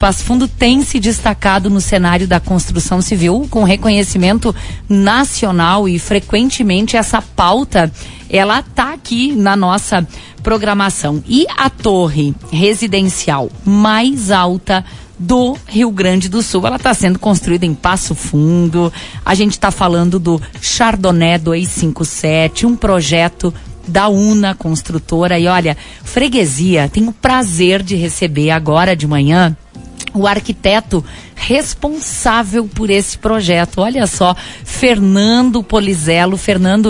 Passo Fundo tem se destacado no cenário da construção civil, com reconhecimento nacional, e frequentemente essa pauta, ela tá aqui na nossa programação. E a torre residencial mais alta do Rio Grande do Sul, ela está sendo construída em Passo Fundo. A gente está falando do Chardonnay 257, um projeto da Una Construtora. E olha, Freguesia tem o prazer de receber agora de manhã o arquiteto responsável por esse projeto. Olha só, Fernando Polizello. Fernando,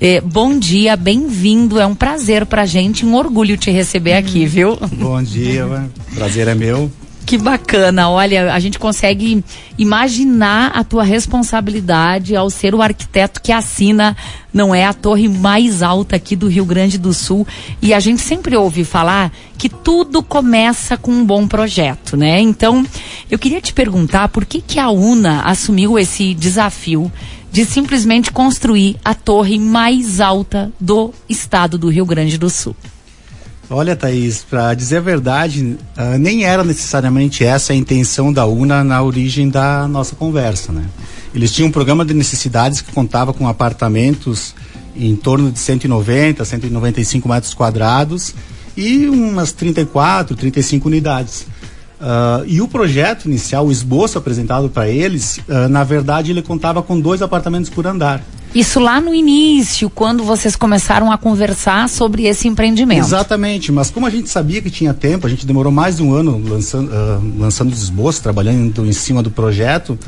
bom dia, bem-vindo. É um prazer pra gente, um orgulho te receber aqui, viu? Bom dia, prazer é meu. Que bacana, olha, a gente consegue imaginar a tua responsabilidade ao ser o arquiteto que assina, não é, a torre mais alta aqui do Rio Grande do Sul. E a gente sempre ouve falar que tudo começa com um bom projeto, né? Então, eu queria te perguntar por que a Una assumiu esse desafio de simplesmente construir a torre mais alta do estado do Rio Grande do Sul. Olha, Thaís, para dizer a verdade, nem era necessariamente essa a intenção da Una na origem da nossa conversa, né? Eles tinham um programa de necessidades que contava com apartamentos em torno de 190, 195 metros quadrados e umas 34, 35 unidades. E o projeto inicial, o esboço apresentado para eles, na verdade ele contava com 2 apartamentos por andar. Isso lá no início, quando vocês começaram a conversar sobre esse empreendimento. Exatamente, mas como a gente sabia que tinha tempo, a gente demorou mais de um ano lançando os esboços, trabalhando em cima do projeto,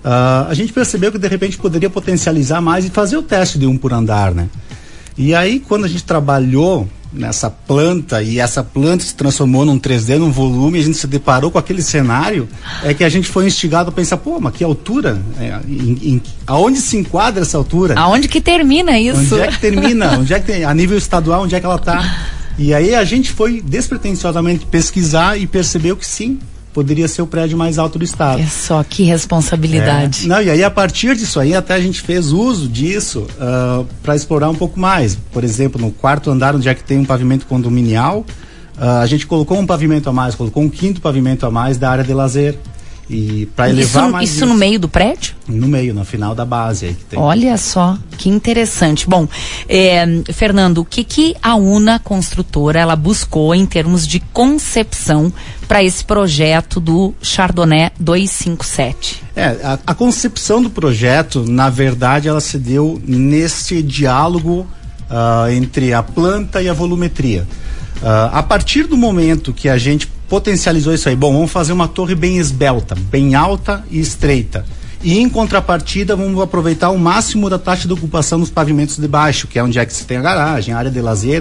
a gente percebeu que de repente poderia potencializar mais e fazer o teste de 1 por andar, né? E aí, quando a gente trabalhou nessa planta, e essa planta se transformou num 3D, num volume, a gente se deparou com aquele cenário, é que a gente foi instigado a pensar, pô, mas que altura? Aonde se enquadra essa altura? Aonde que termina isso? Onde é que termina? Onde é que tem, a nível estadual, onde é que ela está? E aí a gente foi despretensiosamente pesquisar e percebeu que sim, poderia ser o prédio mais alto do estado. É só, que responsabilidade. Não, e aí a partir disso aí até a gente fez uso disso para explorar um pouco mais. Por exemplo, no 4º andar, onde é que tem um pavimento condominial, a gente colocou um pavimento a mais, colocou um 5º pavimento a mais da área de lazer. E para elevar mais isso no meio do prédio? No meio, no final da base aí que tem. Olha só, que interessante. Bom, Fernando, o que a Una Construtora ela buscou em termos de concepção para esse projeto do Chardonnay 257? A concepção do projeto, na verdade, ela se deu nesse diálogo entre a planta e a volumetria. A partir do momento que a gente potencializou isso aí, bom, vamos fazer uma torre bem esbelta, bem alta e estreita. E em contrapartida, vamos aproveitar o máximo da taxa de ocupação nos pavimentos de baixo, que é onde é que você tem a garagem, a área de lazer.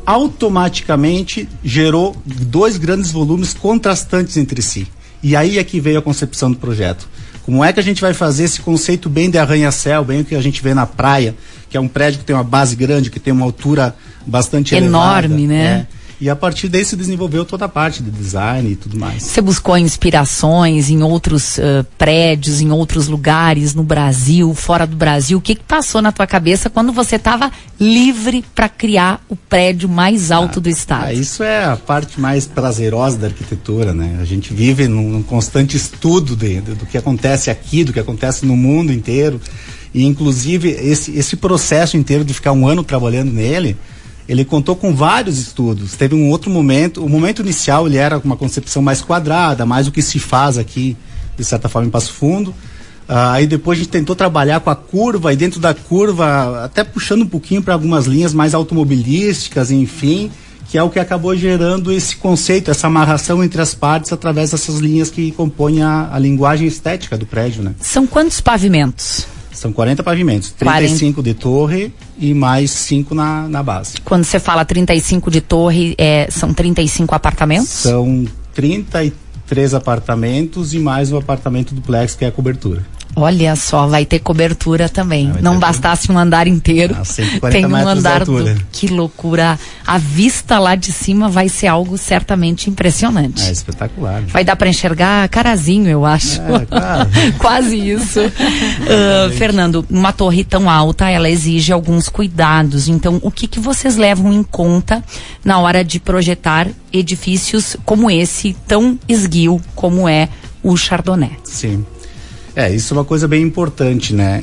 Automaticamente gerou 2 grandes volumes contrastantes entre si. E aí é que veio a concepção do projeto. Como é que a gente vai fazer esse conceito bem de arranha-céu, bem o que a gente vê na praia, que é um prédio que tem uma base grande, que tem uma altura bastante elevada. Enorme, né? E a partir daí se desenvolveu toda a parte de design e tudo mais. Você buscou inspirações em outros prédios, em outros lugares, no Brasil, fora do Brasil? O que passou na tua cabeça quando você estava livre para criar o prédio mais alto do estado? Isso é a parte mais prazerosa da arquitetura, né? A gente vive num constante estudo do que acontece aqui, do que acontece no mundo inteiro. E inclusive esse processo inteiro de ficar 1 ano trabalhando nele, ele contou com vários estudos. Teve um outro momento, o momento inicial ele era uma concepção mais quadrada, mais o que se faz aqui, de certa forma, em Passo Fundo. Aí depois a gente tentou trabalhar com a curva, e dentro da curva, até puxando um pouquinho para algumas linhas mais automobilísticas, enfim, que é o que acabou gerando esse conceito, essa amarração entre as partes através dessas linhas que compõem a linguagem estética do prédio, né? São quantos pavimentos? São 40 pavimentos, 35 de torre e mais 5 na base. Quando você fala 35 de torre, são 35 apartamentos? São 33 apartamentos e mais um apartamento duplex, que é a cobertura. Olha só, vai ter cobertura também. Não bastasse um andar inteiro, tem um andar que loucura. A vista lá de cima vai ser algo certamente impressionante. É espetacular. Vai dar para enxergar Carazinho, eu acho. Claro. Quase isso. Fernando, uma torre tão alta, ela exige alguns cuidados. Então, o que vocês levam em conta na hora de projetar edifícios como esse, tão esguio como é o Chardonnay? Sim. Isso é uma coisa bem importante, né?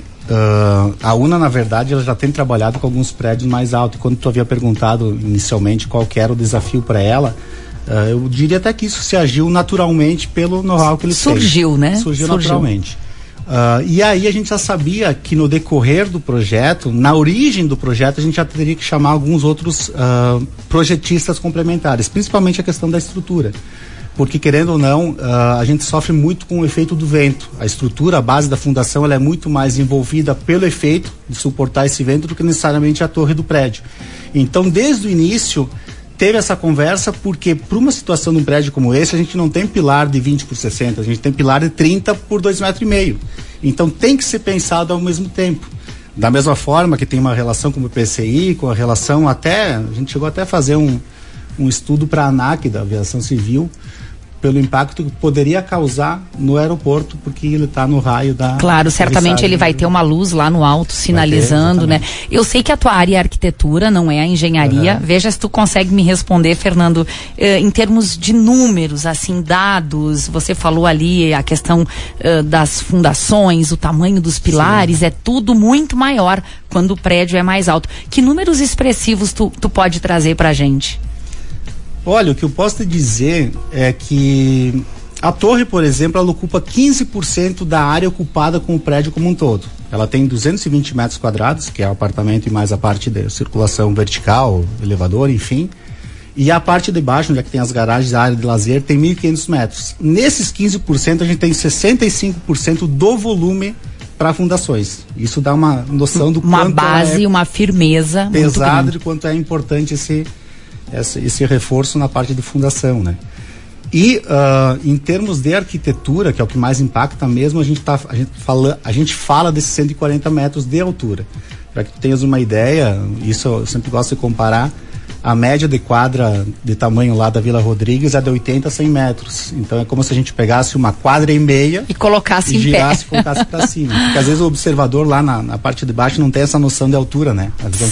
A UNA, na verdade, ela já tem trabalhado com alguns prédios mais altos. Quando tu havia perguntado inicialmente qual que era o desafio para ela, eu diria até que isso se agiu naturalmente pelo know-how que eles têm. Surgiu, né? Surgiu naturalmente. E aí a gente já sabia que no decorrer do projeto, na origem do projeto, a gente já teria que chamar alguns outros projetistas complementares, principalmente a questão da estrutura. Porque, querendo ou não, a gente sofre muito com o efeito do vento. A estrutura, a base da fundação, ela é muito mais envolvida pelo efeito de suportar esse vento do que necessariamente a torre do prédio. Então, desde o início, teve essa conversa, porque para uma situação de um prédio como esse, a gente não tem pilar de 20 por 60, a gente tem pilar de 30 por 2,5 metros. Então, tem que ser pensado ao mesmo tempo. Da mesma forma que tem uma relação com o PCI, com a relação até, a gente chegou até a fazer um estudo para a ANAC, da Aviação Civil, pelo impacto que poderia causar no aeroporto, porque ele está no raio da... Claro, certamente ele vai ter uma luz lá no alto, sinalizando, né? Eu sei que a tua área é a arquitetura, não é a engenharia. Veja se tu consegue me responder, Fernando, em termos de números, assim, dados, você falou ali a questão das fundações, o tamanho dos pilares, é tudo muito maior quando o prédio é mais alto. Que números expressivos tu pode trazer pra gente? Olha, o que eu posso te dizer é que a torre, por exemplo, ela ocupa 15% da área ocupada com o prédio como um todo. Ela tem 220 metros quadrados, que é o apartamento e mais a parte de circulação vertical, elevador, enfim. E a parte de baixo, onde é que tem as garagens, a área de lazer, tem 1.500 metros. Nesses 15%, a gente tem 65% do volume para fundações. Isso dá uma noção do quanto uma base, uma firmeza pesada, de quanto é importante esse reforço na parte de fundação, né? E em termos de arquitetura, que é o que mais impacta mesmo, a gente fala desses 140 metros de altura. Para que tu tenhas uma ideia, isso eu sempre gosto de comparar, a média de quadra de tamanho lá da Vila Rodrigues é de 80 a 100 metros. Então é como se a gente pegasse uma quadra e meia e colocasse e girasse em pé. Colocasse para cima. Porque às vezes o observador lá na parte de baixo não tem essa noção de altura, né?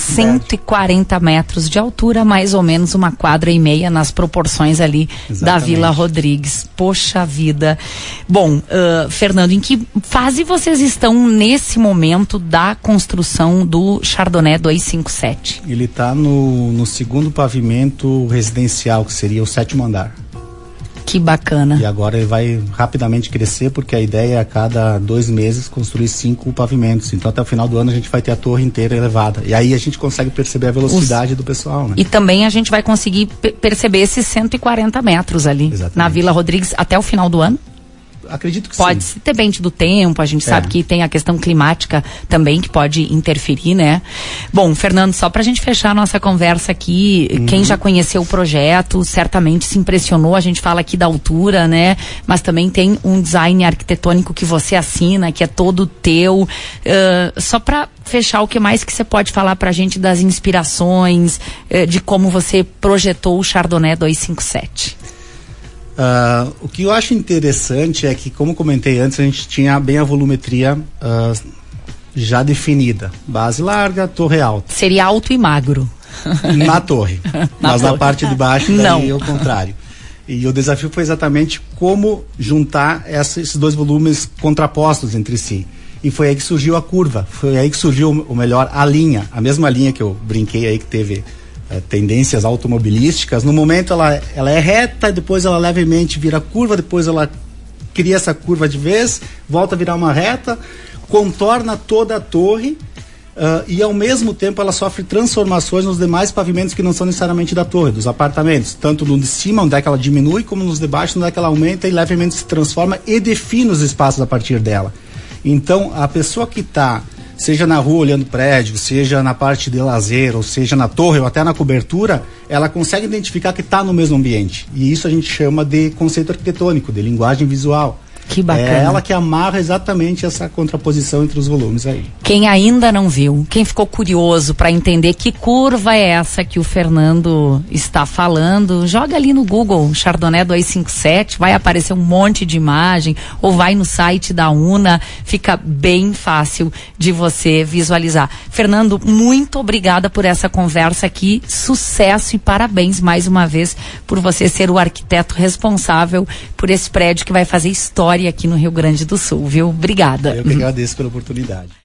140 metros de altura, mais ou menos uma quadra e meia nas proporções ali da Vila Rodrigues. Poxa vida. Bom, Fernando, em que fase vocês estão nesse momento da construção do Chardonnay 257? Ele está no segundo pavimento residencial, que seria o 7º andar. Que bacana. E agora ele vai rapidamente crescer, porque a ideia é a cada 2 meses construir 5 pavimentos. Então até o final do ano a gente vai ter a torre inteira elevada. E aí a gente consegue perceber a velocidade do pessoal, né? E também a gente vai conseguir perceber esses 140 metros ali. Exatamente. Na Vila Rodrigues até o final do ano? Acredito que pode sim. Depende do tempo, a gente sabe que tem a questão climática também que pode interferir, né? Bom, Fernando, só pra gente fechar a nossa conversa aqui, quem já conheceu o projeto certamente se impressionou, a gente fala aqui da altura, né? Mas também tem um design arquitetônico que você assina, que é todo teu. Só pra fechar, o que mais que você pode falar pra gente das inspirações, de como você projetou o Chardonnay 257? O que eu acho interessante é que, como comentei antes, a gente tinha bem a volumetria já definida. Base larga, torre alta. Seria alto e magro. Na torre. Mas na parte de baixo, daí é o contrário. E o desafio foi exatamente como juntar esses dois volumes contrapostos entre si. E foi aí que surgiu a curva. Foi aí que surgiu, ou melhor, a linha. A mesma linha que eu brinquei aí, que teve tendências automobilísticas. No momento ela é reta, depois ela levemente vira curva, depois ela cria essa curva de vez, volta a virar uma reta, contorna toda a torre e ao mesmo tempo ela sofre transformações nos demais pavimentos que não são necessariamente da torre, dos apartamentos, tanto no de cima, onde é que ela diminui, como nos de baixo, onde é que ela aumenta e levemente se transforma e define os espaços a partir dela. Então a pessoa que está, seja na rua olhando prédio, seja na parte de lazer, ou seja na torre, ou até na cobertura, ela consegue identificar que está no mesmo ambiente. E isso a gente chama de conceito arquitetônico, de linguagem visual. Que bacana. É ela que amarra exatamente essa contraposição entre os volumes aí. Quem ainda não viu, quem ficou curioso para entender que curva é essa que o Fernando está falando, joga ali no Google Chardonnay 257, vai aparecer um monte de imagem, ou vai no site da UNA, fica bem fácil de você visualizar. Fernando, muito obrigada por essa conversa aqui, sucesso e parabéns mais uma vez por você ser o arquiteto responsável por esse prédio que vai fazer história aqui no Rio Grande do Sul, viu? Obrigada. Eu que agradeço pela oportunidade.